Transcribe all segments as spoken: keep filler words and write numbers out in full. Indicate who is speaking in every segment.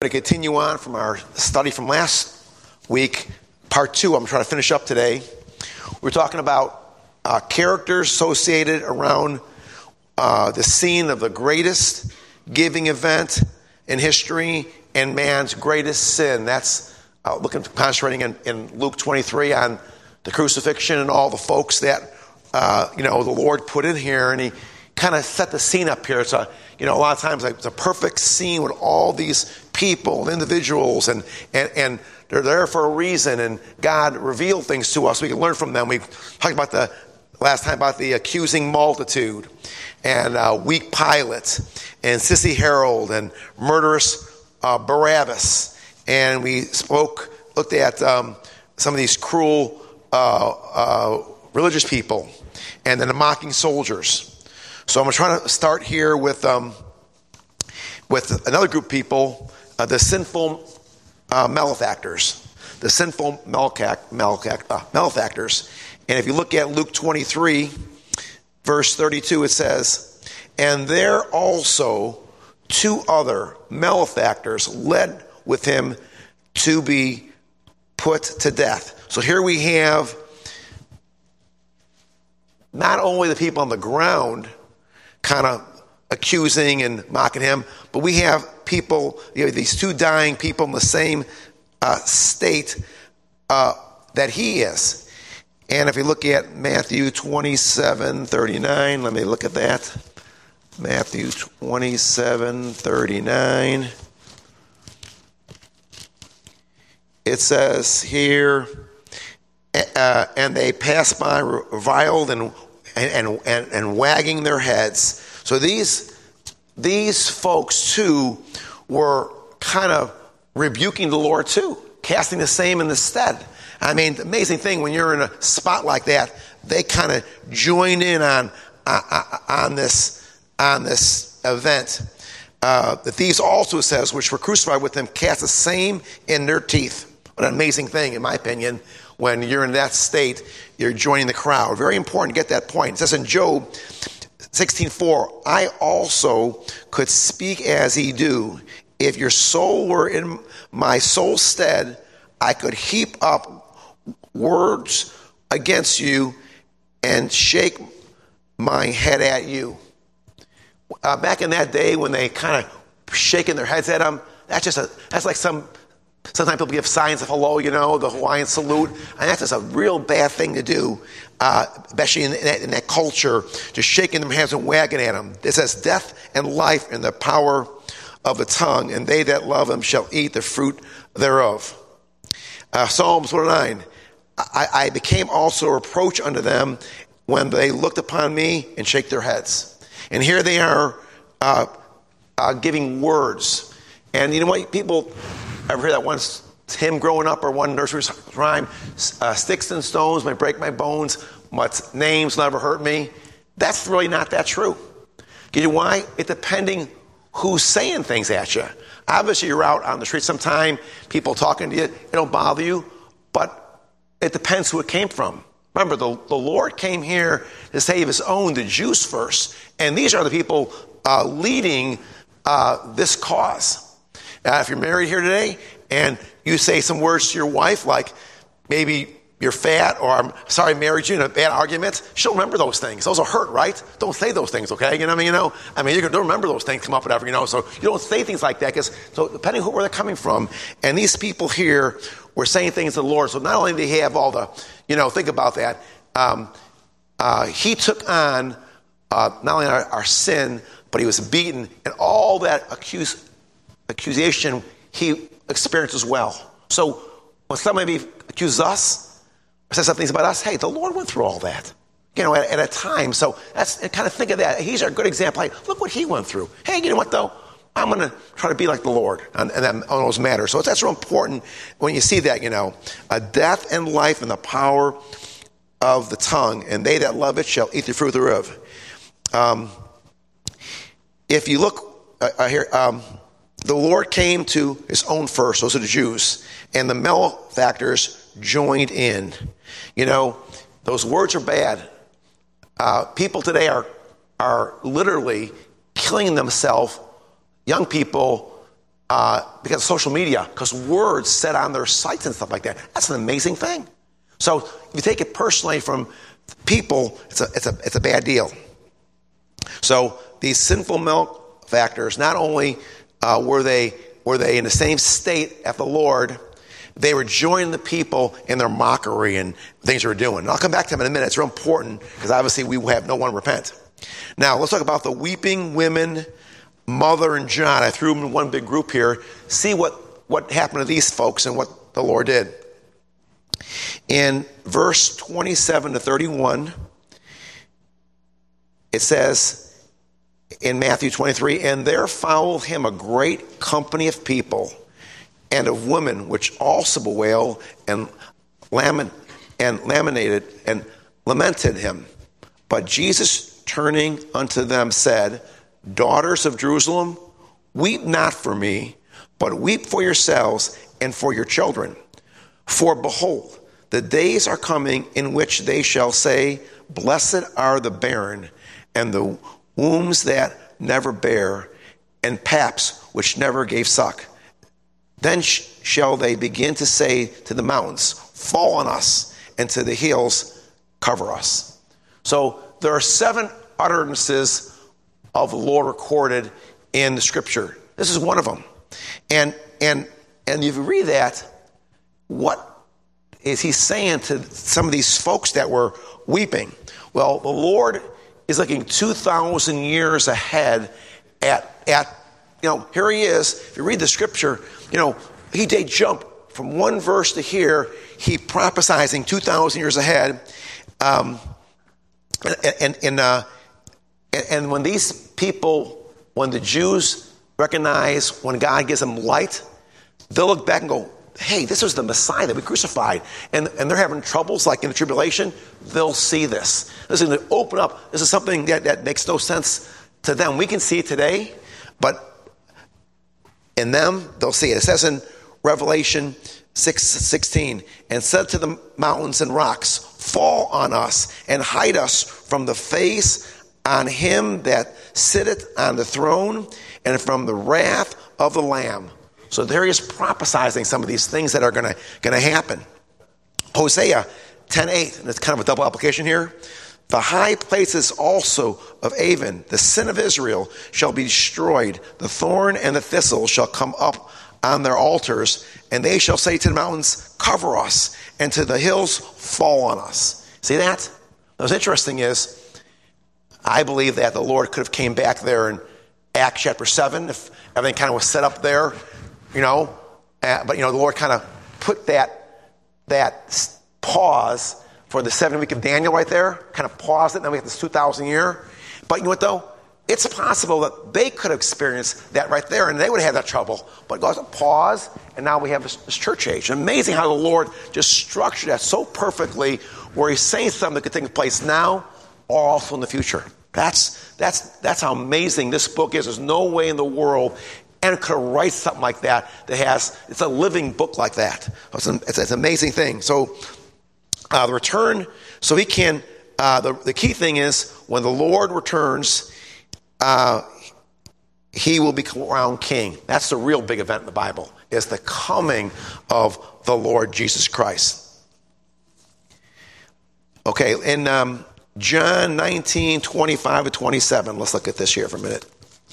Speaker 1: going to continue on from our study from last week, part two. I'm trying to finish up today. We're talking about uh, characters associated around uh, the scene of the greatest giving event in history and man's greatest sin. That's uh, looking, concentrating in, in Luke twenty-three on the crucifixion and all the folks that uh, you know the Lord put in here, and He kind of set the scene up here. It's a you know a lot of times like, it's a perfect scene with all these people and individuals, and, and, and they're there for a reason, and God revealed things to us. We can learn from them. We talked about the last time about the accusing multitude, and uh, weak Pilate, and Sissy Harold, and murderous uh, Barabbas, and we spoke, looked at um, some of these cruel uh, uh, religious people, and then the mocking soldiers. So I'm trying to start here with um, with another group of people. Uh, the sinful uh, malefactors, the sinful malcac, malcac, uh, malefactors. And if you look at Luke twenty-three, verse thirty-two, it says, "And there also two other malefactors led with him to be put to death." So here we have not only the people on the ground kind of accusing and mocking him, but we have people, you know, these two dying people in the same uh, state uh, that he is. And if you look at Matthew twenty-seven thirty-nine, let me look at that. Matthew twenty-seven thirty-nine. It says here, uh, and they passed by reviled and and, and and wagging their heads. So these these folks too were kind of rebuking the Lord too, casting the same in the stead. I mean, the amazing thing when you're in a spot like that, they kind of join in on uh, on this on this event. Uh, the thieves also, it says, which were crucified with him, cast the same in their teeth. What an amazing thing, in my opinion. When you're in that state, you're joining the crowd. Very important to get that point. It says in Job sixteen four, "I also could speak as ye do. If your soul were in my soul's stead, I could heap up words against you and shake my head at you." Uh, back in that day when they kind of shaking their heads at him, that's just a, that's like some, sometimes people give signs of hello, you know, the Hawaiian salute. And that's just a real bad thing to do, uh, especially in that, in that culture, just shaking their hands and wagging at them. It says, "Death and life in the power of the tongue, and they that love him shall eat the fruit thereof." Uh, Psalms one oh nine, I, I became also a reproach unto them when they looked upon me and shake their heads. And here they are uh, uh, giving words. And you know what? People ever hear that one hymn growing up or one nursery rhyme? Uh, Sticks and stones may break my bones, but names never hurt me. That's really not that true. You know why? It depending who's saying things at you. Obviously, you're out on the street sometime, people talking to you, it don't bother you, but it depends who it came from. Remember, the, the Lord came here to save his own, the Jews first, and these are the people uh, leading uh, this cause. Uh, if you're married here today and you say some words to your wife like maybe you're fat, or I'm sorry I married you in a bad argument, she'll remember those things. Those will hurt, right? Don't say those things, okay? You know what I mean? You know, I mean, you're going to remember those things come up, whatever, you know, so you don't say things like that, because, so depending on where they're coming from, and these people here were saying things to the Lord, so not only did he have all the, you know, think about that, um, uh, he took on uh, not only our, our sin, but he was beaten, and all that accuse, accusation he experienced as well. So when somebody accuses us, says some things about us, hey, the Lord went through all that, you know, at, at a time. So that's, kind of think of that. He's a good example. Like, look what he went through. Hey, you know what, though? I'm going to try to be like the Lord on, on those matters. So that's real important when you see that, you know. A death and life in the power of the tongue, and they that love it shall eat the fruit thereof. Um, if you look uh, here, um, the Lord came to his own first, those are the Jews, and the malefactors joined in. You know, those words are bad. Uh, people today are are literally killing themselves, young people, uh, because of social media, because words said on their sites and stuff like that. That's an amazing thing. So if you take it personally from people, it's a, it's a, it's a bad deal. So these sinful malefactors, not only uh, were they were they in the same state at the Lord, they were joining the people in their mockery and things they were doing. And I'll come back to them in a minute. It's real important because obviously we have no one repent. Now let's talk about the weeping women, Mother and John. I threw them in one big group here. See what, what happened to these folks and what the Lord did. In verse twenty-seven to thirty-one, it says in Matthew twenty-three, and there followed him a great company of people and of women, which also bewailed and lament and laminated and lamented him. But Jesus, turning unto them, said, Daughters of Jerusalem, weep not for me, but weep for yourselves and for your children. For behold, the days are coming in which they shall say, Blessed are the barren, and the wombs that never bare, and paps which never gave suck. Then sh- shall they begin to say to the mountains, Fall on us, and to the hills, cover us. So there are seven utterances of the Lord recorded in the Scripture. This is one of them. And and and if you read that, what is he saying to some of these folks that were weeping? Well, the Lord is looking two thousand years ahead at, at, you know, here he is. If you read the Scripture, you know, he did jump from one verse to here. He prophesizing two thousand years ahead. Um, and, and, and, uh, and when these people, when the Jews recognize when God gives them light, they'll look back and go, hey, this was the Messiah that we crucified. And, and they're having troubles like in the tribulation. They'll see this. This is going to open up. This is something that, that makes no sense to them. We can see it today, but in them, they'll see it. It says in Revelation six sixteen, and said to the mountains and rocks, Fall on us and hide us from the face on him that sitteth on the throne and from the wrath of the Lamb. So there he is prophesying some of these things that are going to going to happen. Hosea ten eight, and it's kind of a double application here. The high places also of Avon, the sin of Israel, shall be destroyed. The thorn and the thistle shall come up on their altars, and they shall say to the mountains, Cover us, and to the hills, fall on us. See that? What's interesting is, I believe that the Lord could have came back there in Acts chapter seven, if everything kind of was set up there, you know. Uh, but, you know, the Lord kind of put that, that pause for the seventh week of Daniel right there, kind of paused it, and then we have this two thousand year. But you know what, though? It's possible that they could have experienced that right there, and they would have had that trouble. But it goes a pause, and now we have this, this church age. Amazing how the Lord just structured that so perfectly, where he's saying something that could take place now or also in the future. That's that's that's how amazing this book is. There's no way in the world and could write something like that that has, it's a living book like that. It's an, it's, it's an amazing thing. So uh, the return, so he can, uh, the, the key thing is when the Lord returns, uh, he will be crowned king. That's the real big event in the Bible, is the coming of the Lord Jesus Christ. Okay, in um, John nineteen, twenty-five to twenty-seven, let's look at this here for a minute.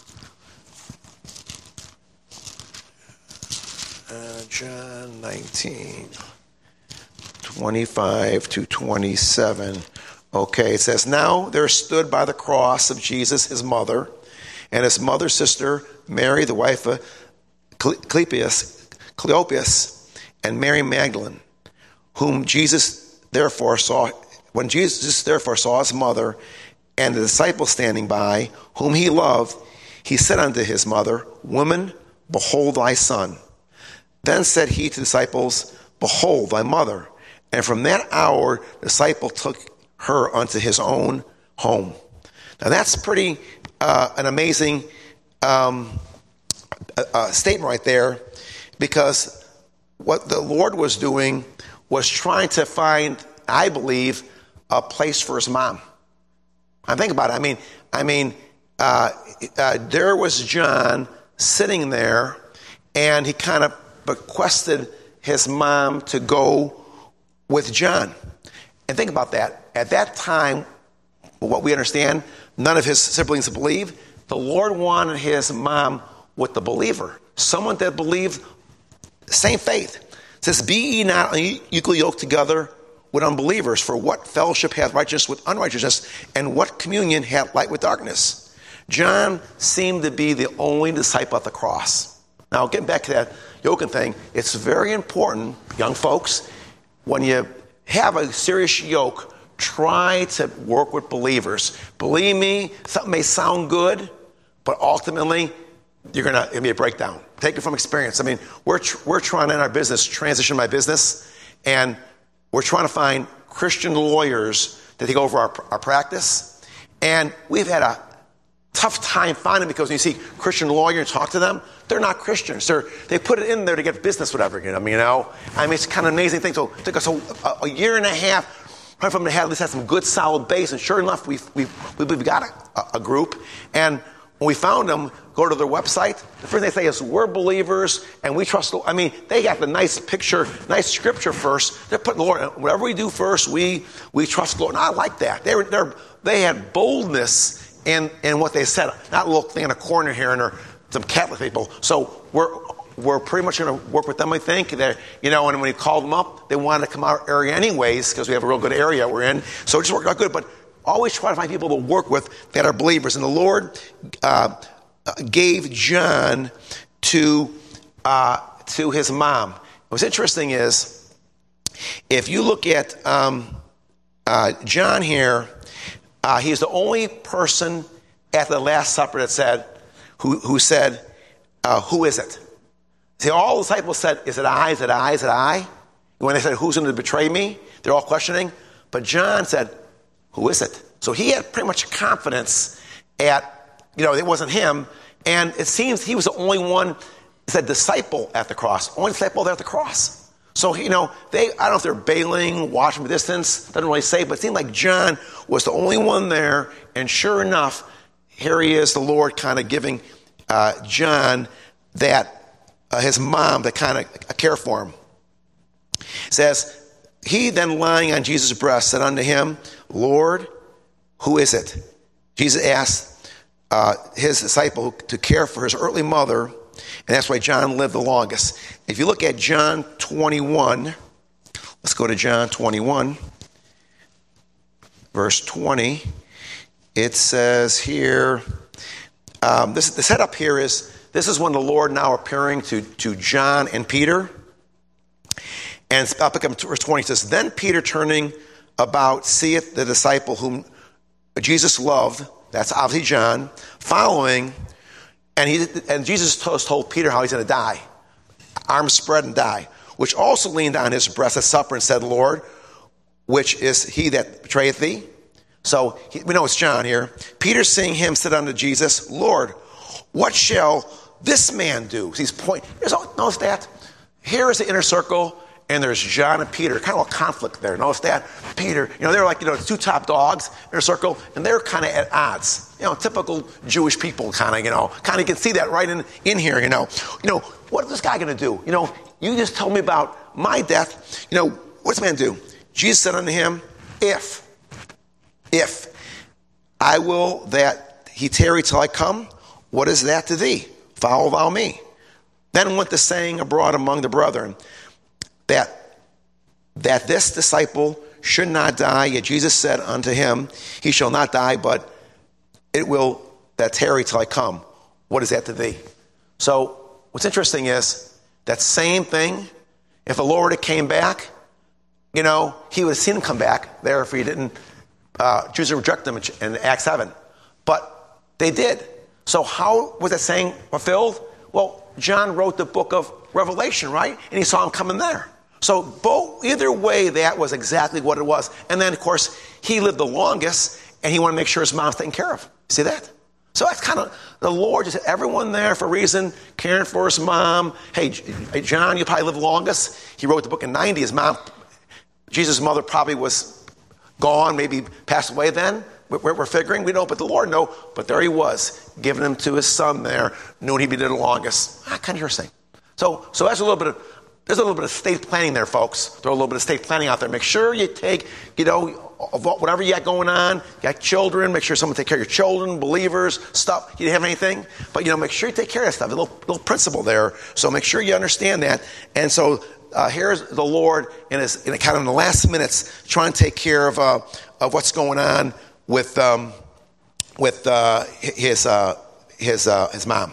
Speaker 1: Uh, John nineteen, twenty-five to twenty-seven. Okay, it says, Now there stood by the cross of Jesus his mother, and his mother's sister, Mary, the wife of Cleopas, Cleopas, and Mary Magdalene, whom Jesus therefore saw. When Jesus therefore saw his mother and the disciples standing by, whom he loved, he said unto his mother, Woman, behold thy son. Then said he to the disciples, Behold thy mother. And from that hour, the disciple took her unto his own home. Now that's pretty uh, an amazing um, uh, statement right there, because what the Lord was doing was trying to find, I believe, a place for his mom. I think about it. I mean, I mean, uh, uh, there was John sitting there, and he kind of bequested his mom to go with John. And think about that. At that time, what we understand, none of his siblings believed. The Lord wanted his mom with the believer, someone that believed the same faith. It says, be ye not unequally yoked together with unbelievers, for what fellowship hath righteousness with unrighteousness, and what communion hath light with darkness? John seemed to be the only disciple at the cross. Now, getting back to that yoking thing, it's very important, young folks, when you have a serious yoke, try to work with believers. Believe me, something may sound good, but ultimately, you're gonna, it's gonna be a breakdown. Take it from experience. I mean, we're tr- we're trying in our business, transition my business, and we're trying to find Christian lawyers to take over our, our practice. And we've had a tough time finding them because when you see Christian lawyer and talk to them, they're not Christians. They're, they put it in there to get business, whatever. You know, you know? I mean, it's kind of an amazing thing. So it took us a, a, a year and a half trying for them to have, at least have some good, solid base. And sure enough, we've, we've, we've got a, a group. And when we found them, go to their website, the first thing they say is, we're believers and we trust the, I mean, they got the nice picture, nice scripture first. They're putting the Lord, whatever we do first, we we trust the Lord. And I like that. They were, they're, they had boldness in, in what they said, not a little thing in a corner here and some Catholic people. So we're we're pretty much going to work with them, I think. They're, you know, and when we called them up, they wanted to come our area anyways because we have a real good area we're in. So it just worked out good. But always try to find people to work with that are believers. And the Lord uh, gave John to uh, to his mom. What's interesting is, if you look at um, uh, John here, uh, he's the only person at the Last Supper that said, who, who said, uh, who is it? See, all the disciples said, is it I, is it I, is it I? And when they said, who's going to betray me? They're all questioning. But John said, who is it? So he had pretty much confidence at, you know, it wasn't him. And it seems he was the only one, it said disciple at the cross, only disciple there at the cross. So, you know, they, I don't know if they're bailing, watching from a distance, doesn't really say, but it seemed like John was the only one there. And sure enough, here he is, the Lord kind of giving uh, John that, uh, his mom to kind of care for him. It says, he then lying on Jesus' breast said unto him, Lord, who is it? Jesus asked uh, his disciple to care for his earthly mother, and that's why John lived the longest. If you look at John twenty-one, let's go to John twenty-one, verse twenty. It says here, um, this, the setup here is, this is when the Lord now appearing to, to John and Peter. And I'll pick up verse twenty. It says, then Peter turning about seeth the disciple whom Jesus loved, that's obviously John, following, and he and Jesus told, told Peter how he's going to die, arms spread and die, which also leaned on his breast at supper and said, Lord, which is he that betrayeth thee? So he, we know it's John here. Peter seeing him said unto Jesus, Lord, what shall this man do? He's pointing. Notice that. Here is the inner circle. And there's John and Peter, kind of a conflict there. Notice that? Peter, you know, they're like, you know, two top dogs in a circle, and they're kind of at odds. You know, typical Jewish people kind of, you know, kind of can see that right in, in here, you know. You know, what is this guy going to do? You know, you just told me about my death. You know, what's this man do? Jesus said unto him, if, if I will that he tarry till I come, what is that to thee? Follow thou me. Then went the saying abroad among the brethren, that that this disciple should not die. Yet Jesus said unto him, he shall not die, but it will that tarry till I come. What is that to thee? So what's interesting is that same thing, if the Lord had came back, you know, he would have seen him come back there if he didn't, uh, Jews reject them in Acts seven. But they did. So how was that saying fulfilled? Well, John wrote the book of Revelation, right? And he saw him coming there. So both, either way, that was exactly what it was. And then, of course, he lived the longest, and he wanted to make sure his mom's taken care of. See that? So that's kind of, the Lord just had everyone there for a reason, caring for his mom. Hey, John, you probably live the longest. He wrote the book in ninety. His mom, Jesus' mother probably was gone, maybe passed away then. We're, we're figuring, we don't, but the Lord know. But there he was, giving him to his son there, knowing he'd be there the longest. Ah, kind of interesting. So, so that's a little bit of, there's a little bit of state planning there, folks. There's a little bit of state planning out there. Make sure you take, you know, whatever you got going on, you got children, make sure someone take care of your children, believers, stuff. You didn't have anything, but, you know, make sure you take care of that stuff. A little, little principle there. So make sure you understand that. And so uh, here's the Lord in his, in a, kind of in the last minutes, trying to take care of uh, of what's going on with um, with uh, his uh, his uh, his mom.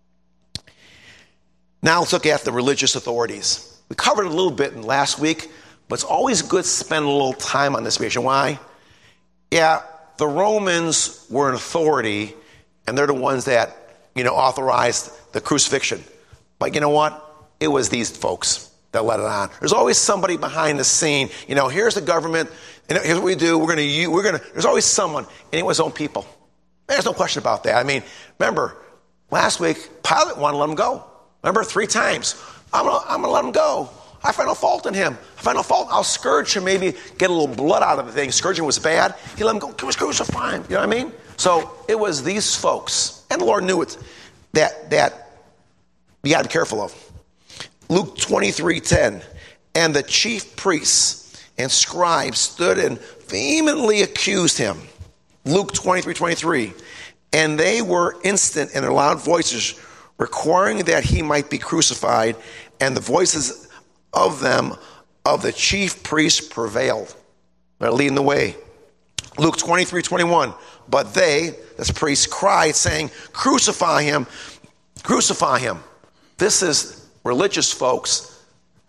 Speaker 1: Now let's look at the religious authorities. We covered it a little bit in last week, but it's always good to spend a little time on this issue. Why? Yeah, the Romans were an authority, and they're the ones that, you know, authorized the crucifixion. But you know what? It was these folks that let it on. There's always somebody behind the scene. You know, here's the government, and here's what we do. We're going to, we're going to. There's always someone, and it was his own people. There's no question about that. I mean, remember last week, Pilate wanted to let him go. Remember, three times. I'm going I'm to let him go. I find no fault in him. I find no fault. I'll scourge him, maybe get a little blood out of the thing. Scourging was bad. He let him go. Crucify him. You know what I mean? So it was these folks, and the Lord knew it, that that you got to be careful of. Luke twenty-three ten, and the chief priests and scribes stood and vehemently accused him. Luke twenty-three twenty-three, and they were instant in their loud voices, requiring that he might be crucified, and the voices of them, of the chief priests, prevailed. They're leading the way. Luke twenty-three twenty-one, but they, that's priests, cried, saying, crucify him, crucify him. This is religious folks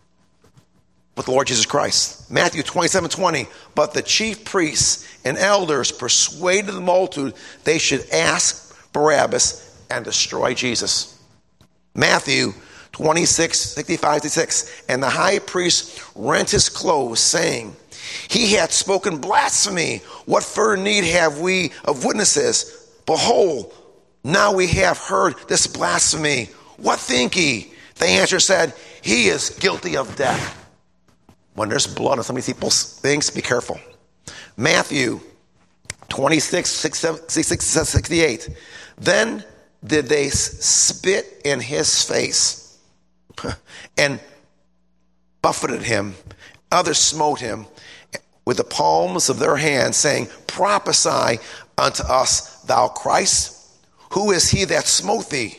Speaker 1: with the Lord Jesus Christ. Matthew twenty-seven twenty, but the chief priests and elders persuaded the multitude they should ask Barabbas and destroy Jesus. Matthew twenty-six sixty-five to six, and the high priest rent his clothes, saying, he hath spoken blasphemy. What further need have we of witnesses? Behold, now we have heard this blasphemy. What think ye? They answered, said, he is guilty of death. When there's blood on some of these people's things, be careful. Matthew twenty-six sixty-eight, then did they spit in his face and buffeted him. Others smote him with the palms of their hands, saying, prophesy unto us, thou Christ. Who is he that smote thee?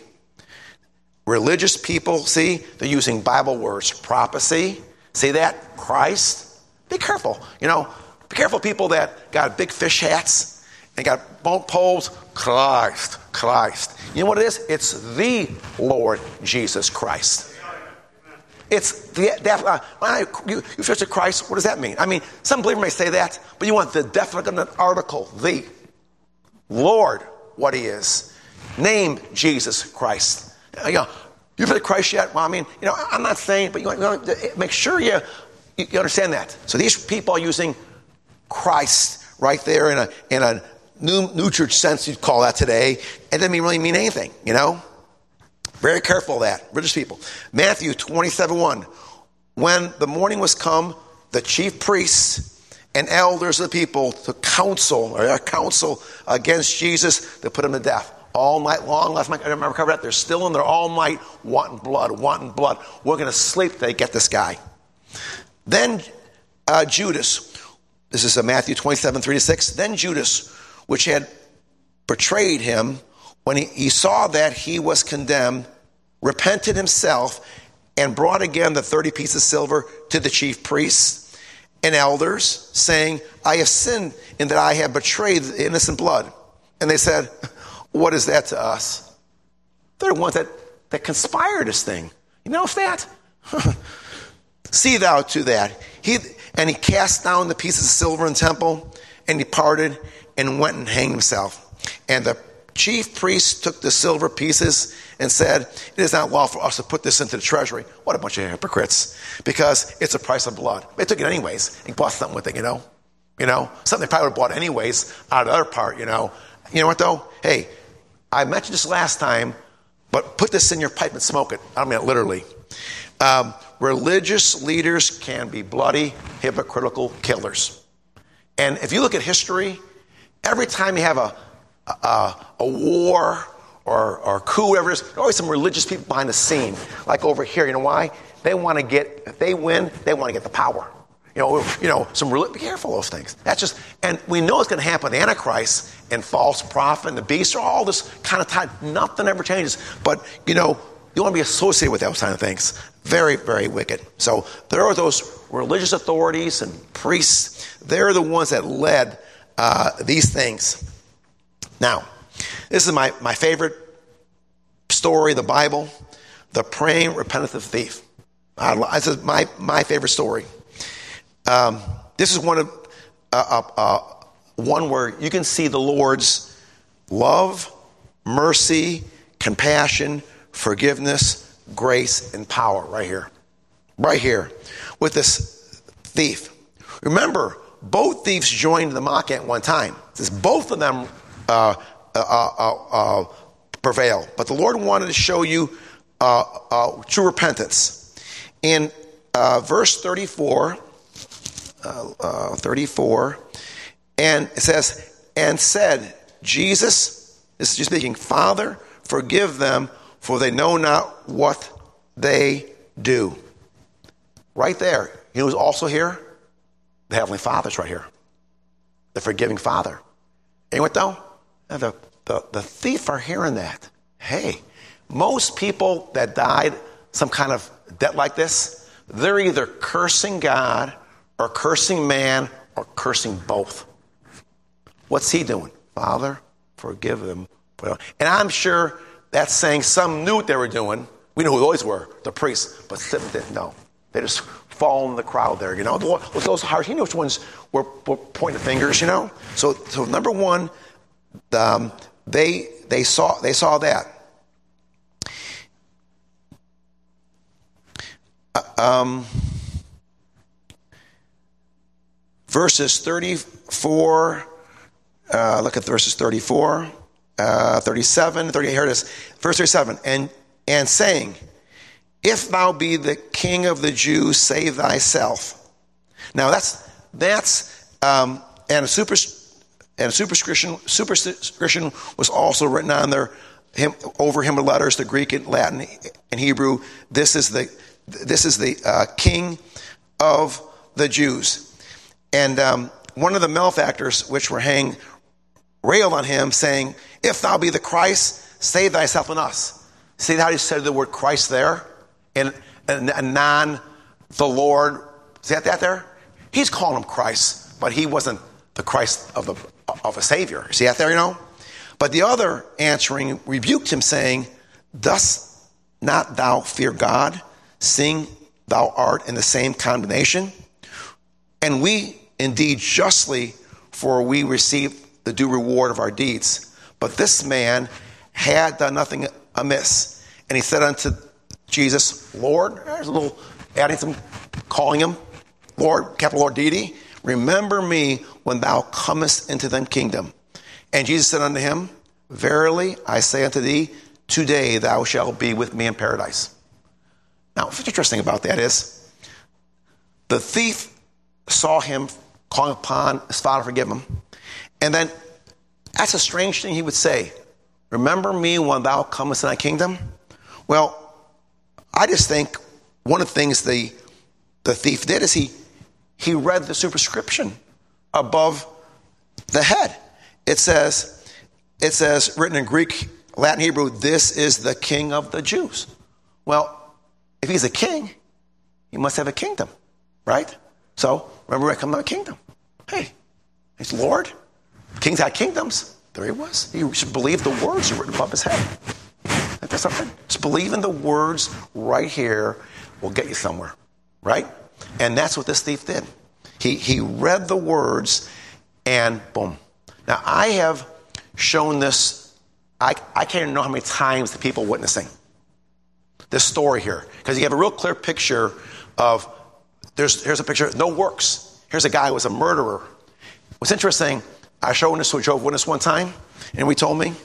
Speaker 1: Religious people, see, they're using Bible words. Prophecy, see that? Christ. Be careful. You know, be careful people that got big fish hats and got boat poles. Christ, Christ. You know what it is? It's the Lord Jesus Christ. It's the, that, uh, when I, you, you trust in Christ, what does that mean? I mean, some believer may say that, but you want the definite article, the Lord, what he is. Named Jesus Christ. You know, you've heard of Christ yet? Well, I mean, you know, I'm not saying, but you want to make sure you, you understand that. So these people are using Christ right there in a in a new, new church sense, you'd call that today. It doesn't really mean anything, you know? Very careful of that, religious people. Matthew twenty-seven one, when the morning was come, the chief priests and elders of the people took counsel, or counsel against Jesus to put him to death. All night long, last night, I remember covered that. They're still in there all night, wanting blood, wanting blood. We're going to sleep till they get this guy. Then uh, Judas, this is uh, Matthew twenty-seven three to six. Then Judas, which had betrayed him, when he, he saw that he was condemned, repented himself and brought again the thirty pieces of silver to the chief priests and elders, saying, I have sinned in that I have betrayed the innocent blood. And they said, what is that to us? They're the ones that, that conspired this thing. You know that? See thou to that. He, and he cast down the pieces of silver in the temple and departed and went and hanged himself. And the chief priests took the silver pieces and said, it is not lawful for us to put this into the treasury. What a bunch of hypocrites. Because it's a price of blood. They took it anyways and bought something with it, you know. You know, something they probably would have bought anyways out of the other part, you know. You know what, though? Hey, I mentioned this last time, but put this in your pipe and smoke it. I mean it literally. Um, religious leaders can be bloody, hypocritical killers. And if you look at history, every time you have a, a, a war or, or coup, whatever it is, there's always some religious people behind the scene. Like over here, you know why? They want to get, if they win, they want to get the power. You know, you know, some be careful of those things. That's just, and we know it's going to happen. The Antichrist and false prophet and the beast are all this kind of type. Nothing ever changes. But, you know, you want to be associated with those kind of things. Very, very wicked. So there are those religious authorities and priests. They're the ones that led uh, these things. Now, this is my, my favorite story, the Bible, the praying, repentant thief. I, this is my, my favorite story. Um, this is one of uh, uh, uh, one where you can see the Lord's love, mercy, compassion, forgiveness, grace, and power right here. Right here with this thief. Remember, both thieves joined the mock at one time. It says both of them uh, uh, uh, uh, prevail. But the Lord wanted to show you uh, uh, true repentance. In uh, verse thirty-four, uh, uh, thirty-four, and it says, and said, Jesus, this is just speaking, Father, forgive them, for they know not what they do. Right there. You know who's also here? The Heavenly Father's right here. The forgiving Father. And what though? The, the, the thief are hearing that. Hey, most people that died some kind of debt like this, they're either cursing God or cursing man or cursing both. What's he doing? Father, forgive them. And I'm sure that's saying some knew what they were doing. We know who those were, the priests, but some didn't know. They just fall in the crowd there, you know. With those hearts, he knew which ones were, were pointing fingers, you know. So, so number one, um, they they saw they saw that. Uh, um, verses thirty-four. Uh, look at verses thirty-four, uh, thirty-seven, thirty-eight. Here it is. Verse thirty-seven. And and saying, if thou be the King of the Jews, save thyself. Now that's that's um, and a super and a superscription superscription was also written on there him over him in letters, the Greek and Latin and Hebrew. This is the this is the uh, King of the Jews. And um, one of the malefactors which were hanged railed on him, saying, if thou be the Christ, save thyself and us. See how he said the word Christ there? And a non, the Lord, see that there? He's calling him Christ, but he wasn't the Christ of the of a Savior. See that there, you know? But the other answering rebuked him, saying, dost not thou fear God, seeing thou art in the same condemnation? And we indeed justly, for we receive the due reward of our deeds. But this man had done nothing amiss. And he said unto Jesus, Lord, there's a little adding some, calling him Lord, capital Lord deity, remember me when thou comest into thy kingdom. And Jesus said unto him, verily I say unto thee, today thou shalt be with me in paradise. Now, what's interesting about that is, the thief saw him calling upon his Father to forgive him. And then, that's a strange thing he would say. Remember me when thou comest in thy kingdom? Well, I just think one of the things the the thief did is he he read the superscription above the head. It says, it says, written in Greek, Latin, Hebrew, this is the King of the Jews. Well, if he's a king, he must have a kingdom, right? So, remember I come to a kingdom. Hey, he's Lord. Kings had kingdoms. There he was. He should believe the words written above his head. That's something. Just believe in the words right here will get you somewhere, right? And that's what this thief did. He he read the words and boom. Now, I have shown this, I, I can't even know how many times the people witnessing this story here. Because you have a real clear picture of, there's here's a picture, no works. Here's a guy who was a murderer. What's interesting, I showed this to a Jehovah's Witness one time, and he told me,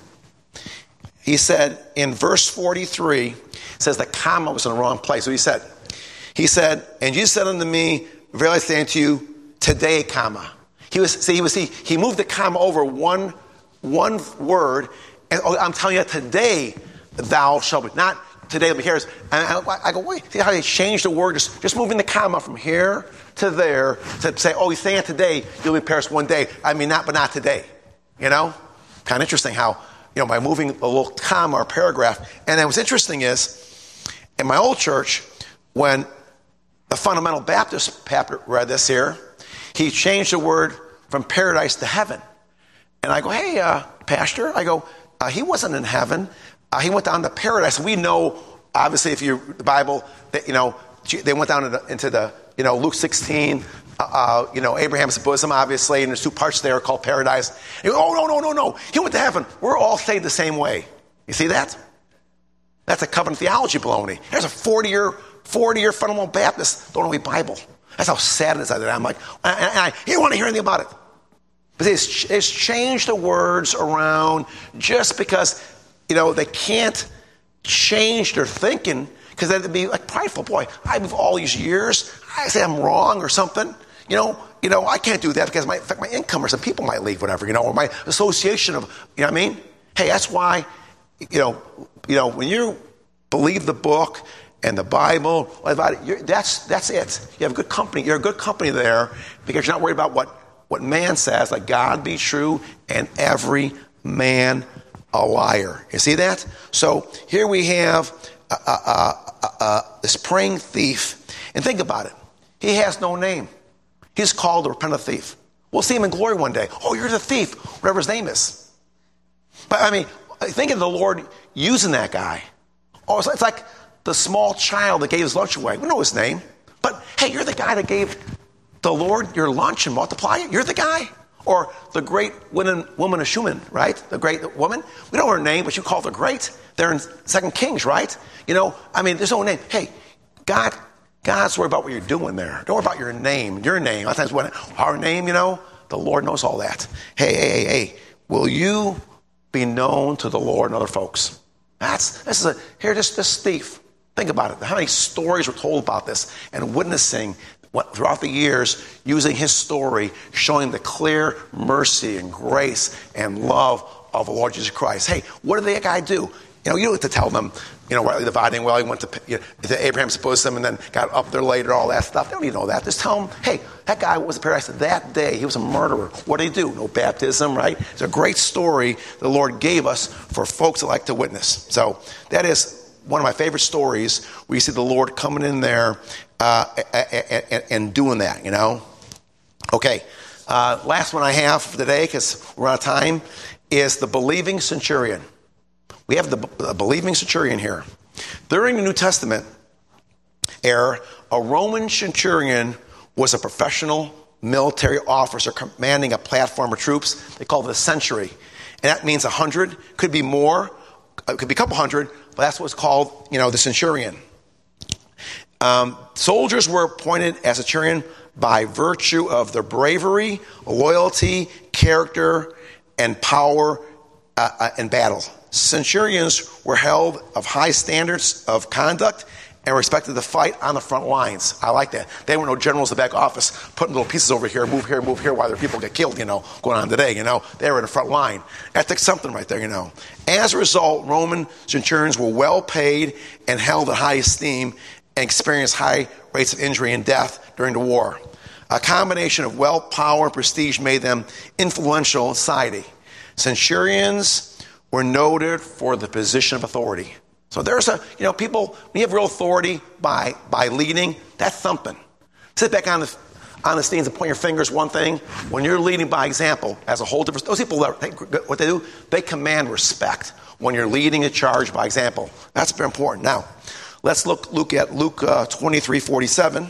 Speaker 1: he said in verse forty-three, it says the comma was in the wrong place. So he said, he said, and Jesus said unto me, verily I say unto you, today, comma. He was, see, he was, he, he moved the comma over one, one word, and And oh, I'm telling you, today thou shalt be. Not today will be here. And I, I go, wait, see how they changed the word? Just, just moving the comma from here to there to say, oh, he's saying today you'll be perished one day. I mean, not, but not today. You know? Kind of interesting how, you know, by moving a little comma or paragraph. And then what's interesting is, in my old church, when the fundamental Baptist pastor read this here, he changed the word from paradise to heaven. And I go, hey, uh, pastor, I go, uh, he wasn't in heaven. Uh, he went down to paradise. We know, obviously, if you the Bible, that, you know, they went down into the, into the you know, Luke sixteen, uh, you know, Abraham's bosom, obviously, and there's two parts there called paradise. And you go, oh, no, no, no, no. He went to heaven. We're all saved the same way. You see that? That's a covenant theology baloney. There's a forty-year, forty-year fundamental Baptist don't know the Bible. That's how sad it is. I'm like, and I, and I, he didn't want to hear anything about it. But it's, it's changed the words around just because, you know, they can't change their thinking because they'd be like prideful. Boy, I've all these years, I say I'm wrong or something. You know, you know, I can't do that because it might affect my income or some people might leave, whatever, you know, or my association of, you know what I mean? Hey, that's why, you know, you know, when you believe the book and the Bible, you're, that's that's it. You have good company. You're a good company there because you're not worried about what, what man says, like God be true and every man a liar. You see that? So here we have uh, uh, uh, uh, this praying thief. And think about it. He has no name. He's called the repentant thief. We'll see him in glory one day. Oh, you're the thief, whatever his name is. But I mean, think of the Lord using that guy. Oh, it's like the small child that gave his lunch away. We know his name. But hey, you're the guy that gave the Lord your lunch and multiply it. You're the guy. Or the great woman, woman of Shunem, right? The great woman. We know her name, but you call her great. They're in Second Kings, right? You know, I mean, there's no name. Hey, God, God's worried about what you're doing there. Don't worry about your name, your name. A lot of times when our name, you know, the Lord knows all that. Hey, hey, hey, hey, will you be known to the Lord and other folks? That's, this is a, here, this, this thief. Think about it. How many stories were told about this and witnessing what, throughout the years, using his story, showing the clear mercy and grace and love of the Lord Jesus Christ. Hey, what did that guy do? You know, you don't have to tell them, you know, rightly dividing, well, he went to, you know, to Abraham's bosom and then got up there later, all that stuff. They don't need to know that. Just tell them, hey, that guy was in paradise that day. He was a murderer. What did he do? No baptism, right? It's a great story the Lord gave us for folks that like to witness. So that is one of my favorite stories where you see the Lord coming in there uh, and, and doing that, you know. Okay, uh, last one I have for today, because we're out of time, is the believing centurion. We have the, the believing centurion here. During the New Testament era, a Roman centurion was a professional military officer commanding a platform of troops. They called it a century. And that means a hundred, could be more, it could be a couple hundred, but that's what's called, you know, the centurion. Um, soldiers were appointed as a centurion by virtue of their bravery, loyalty, character, and power uh, uh, in battle. Centurions were held of high standards of conduct and were expected to fight on the front lines. I like that. They were no generals in the back office putting little pieces over here, move here, move here, while their people get killed, you know, going on today, you know. They were in the front line. That takes something right there, you know. As a result, Roman centurions were well paid and held in high esteem and experienced high rates of injury and death during the war. A combination of wealth, power, and prestige made them influential in society. Centurions were noted for the position of authority. So there's a, you know, people, when you have real authority by by leading, that's something. Sit back on the on the stands and point your fingers, one thing. When you're leading by example, as a whole different, those people, they, what they do, they command respect when you're leading a charge by example. That's very important. Now, let's look, look at Luke uh, twenty-three forty-seven.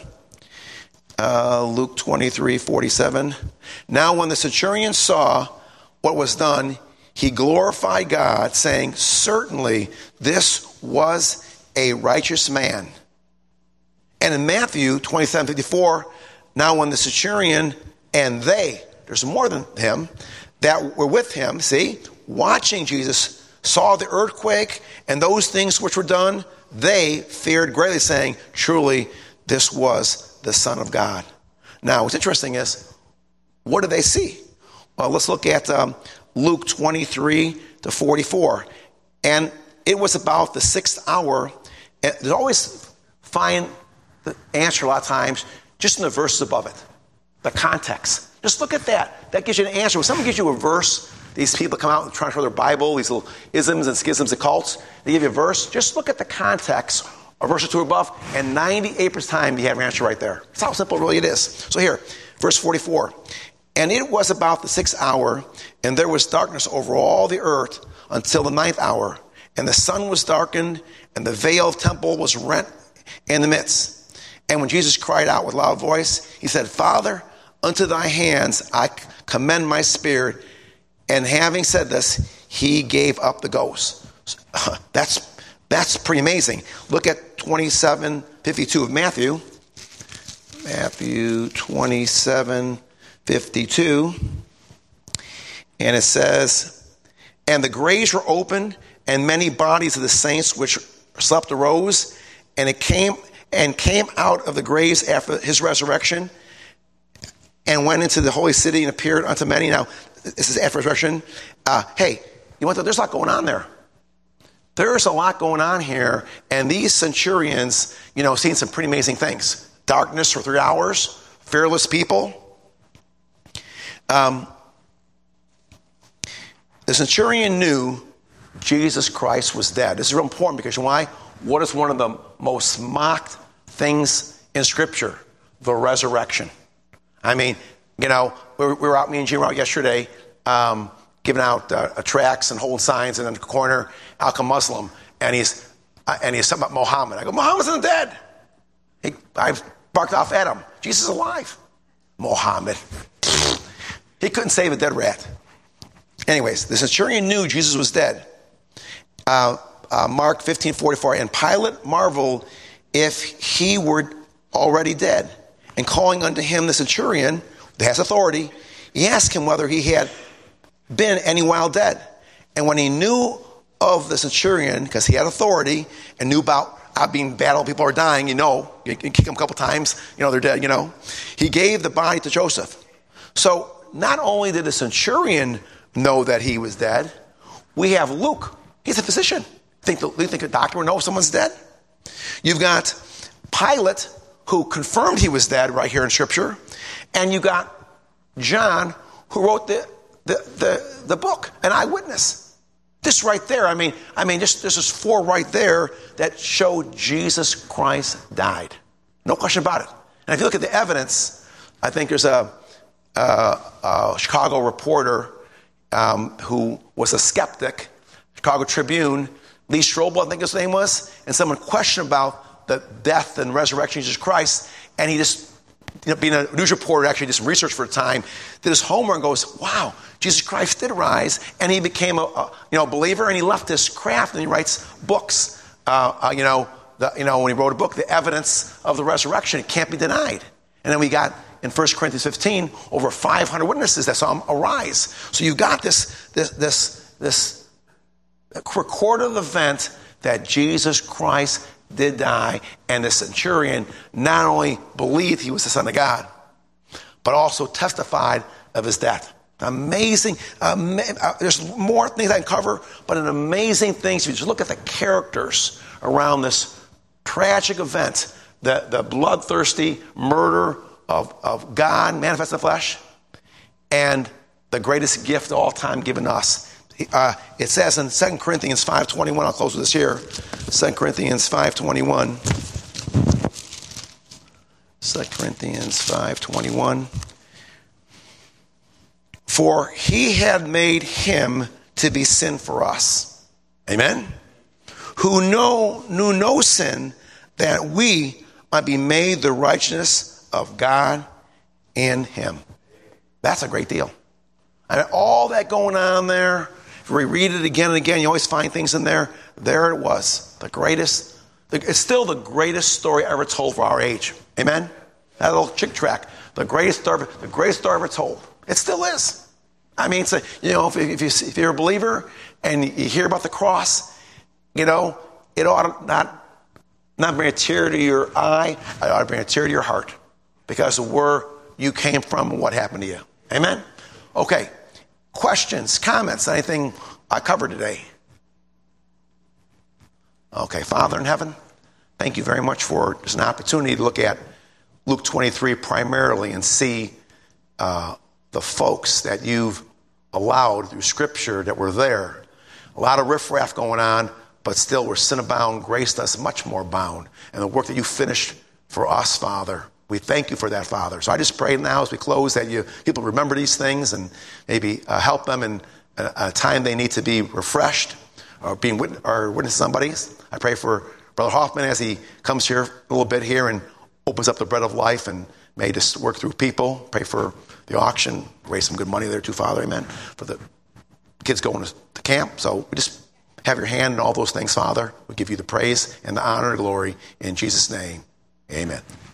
Speaker 1: Uh, Luke twenty-three forty-seven. Now when the centurion saw what was done, he glorified God, saying, certainly this was a righteous man. And in Matthew twenty-seven fifty-four, now when the centurion and they, there's more than him, that were with him, see, watching Jesus, saw the earthquake and those things which were done, they feared greatly, saying, truly this was the Son of God. Now, what's interesting is, what do they see? Well, let's look at um, Luke twenty-three to forty-four. And it was about the sixth hour. And there's always find the answer a lot of times just in the verses above it, the context. Just look at that. That gives you an answer. When someone gives you a verse, these people come out and try to show their Bible, these little isms and schisms and cults, they give you a verse. Just look at the context, a verse or two above, and ninety-eight percent of the time you have your answer right there. That's how simple really it is. So here, verse forty-four. And it was about the sixth hour, and there was darkness over all the earth until the ninth hour. And the sun was darkened, and the veil of temple was rent in the midst. And when Jesus cried out with a loud voice, he said, Father, unto thy hands I commend my spirit. And having said this, he gave up the ghost. That's, that's pretty amazing. Look at twenty-seven fifty-two of Matthew. Matthew twenty-seven fifty-two. And it says, and the graves were opened, and many bodies of the saints which slept arose, and it came and came out of the graves after his resurrection, and went into the holy city and appeared unto many. Now, this is after resurrection. Uh, hey, you want to, there's a lot going on there. There's a lot going on here, and these centurions, you know, seen some pretty amazing things. Darkness for three hours, fearless people. Um, the centurion knew Jesus Christ was dead. This is real important because why? What is one of the most mocked things in Scripture? The resurrection. I mean, you know, we were, we were out, me and Jim were out yesterday, um, giving out uh, tracts and holding signs, and in the corner, out come Muslim, and he's uh, and he's talking about Muhammad. I go, Muhammad's not dead. He, I barked off at him. Jesus is alive. Muhammad. He couldn't save a dead rat. Anyways, the centurion knew Jesus was dead. Uh, uh, Mark fifteen forty-four, and Pilate marveled if he were already dead. And calling unto him the centurion, that has authority, he asked him whether he had been any while dead. And when he knew of the centurion, because he had authority and knew about uh, being battle, people are dying, you know, you can kick them a couple times, you know, they're dead, you know. He gave the body to Joseph. So not only did the centurion know that he was dead, we have Luke. He's a physician. Think the, you think a doctor would know if someone's dead? You've got Pilate, who confirmed he was dead right here in Scripture, and you got John, who wrote the the the, the book, an eyewitness. This right there, I mean, I mean, this this is four right there that show Jesus Christ died. No question about it. And if you look at the evidence, I think there's a, a, a Chicago reporter um, who was a skeptic, Chicago Tribune, Lee Strobel, I think his name was, and someone questioned about the death and resurrection of Jesus Christ, and he just, you know, being a news reporter, actually did some research for a time, did his homework and goes, wow, Jesus Christ did rise, and he became a, a you know believer, and he left his craft, and he writes books. Uh, uh, you know, the, you know, when he wrote a book, the evidence of the resurrection, it can't be denied. And then we got in First Corinthians fifteen over five hundred witnesses that saw him arise. So you got this this this this recorded event that Jesus Christ did die, and the centurion not only believed he was the Son of God, but also testified of his death. Amazing. Um, uh, there's more things I can cover, but an amazing thing. If you just look at the characters around this tragic event, the, the bloodthirsty murder of, of God manifest in the flesh, and the greatest gift of all time given us. Uh, it says in Second Corinthians five twenty-one, I'll close with this here. Second Corinthians five twenty-one. Second Corinthians five twenty-one. For he had made him to be sin for us. Amen? Who know, knew no sin, that we might be made the righteousness of God in him. That's a great deal. I mean, all that going on there, if we read it again and again, you always find things in there. There it was. The greatest, it's still the greatest story ever told for our age. Amen? That little chick track. The greatest story, the greatest story ever told. It still is. I mean, it's a, you know, if, if, you, if you're a believer and you hear about the cross, you know, it ought to not, not bring a tear to your eye. It ought to bring a tear to your heart because of where you came from and what happened to you. Amen? Okay. questions, comments, anything I covered today? Okay, Father in heaven, thank you very much for just an opportunity to look at Luke twenty-three primarily and see uh, the folks that you've allowed through Scripture that were there. A lot of riffraff going on, but still where sin abound, grace does much more abound. And the work that you finished for us, Father, we thank you for that, Father. So I just pray now as we close that you people remember these things and maybe uh, help them in a, a time they need to be refreshed or being witness, or witness somebody. I pray for Brother Hoffman as he comes here a little bit here and opens up the bread of life and may just work through people. Pray for the auction, raise some good money there too, Father, amen, for the kids going to camp. So we just have your hand in all those things, Father. We give you the praise and the honor and glory in Jesus' name. Amen.